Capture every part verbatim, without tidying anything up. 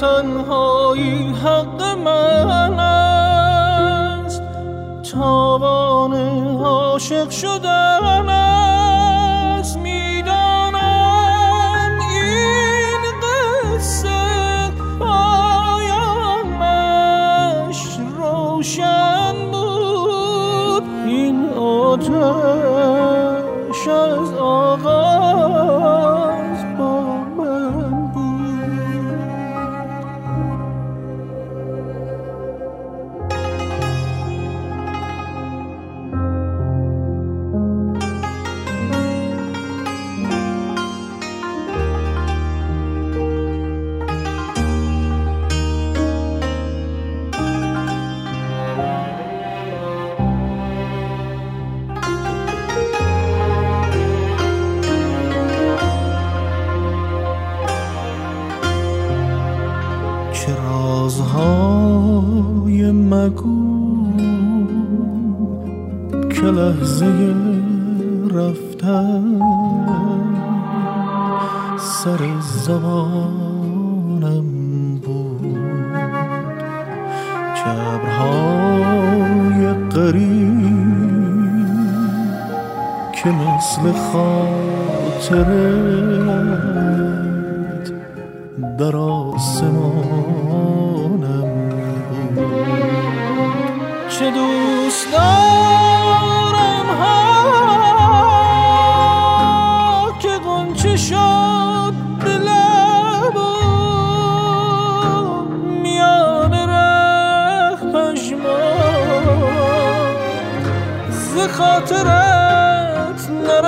تنهایی حق من است، تاوان عاشق شدن است. میدانم این قصه پایانش روشن بود، این آتش از آغاز با من بود. چه رازهای مگو که لحظه رفتن سر زبانم بود. چه ابرهای غریب که مثل خاطرت در آسمانم بود. چه دوست دارم ها که غنچه شد به لبم، میان ره پشمان ز خاطرت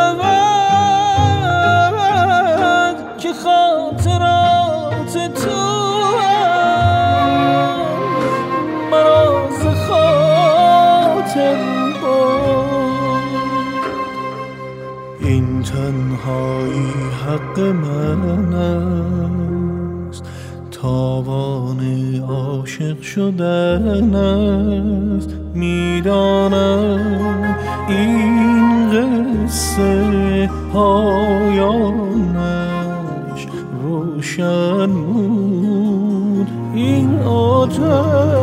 نرود که خاطرات تو مرا ز خاطر برد. این تنهایی حق من است، تاوان عاشق شدن است. میدانم این قصه پایانش روشن بود، این آتش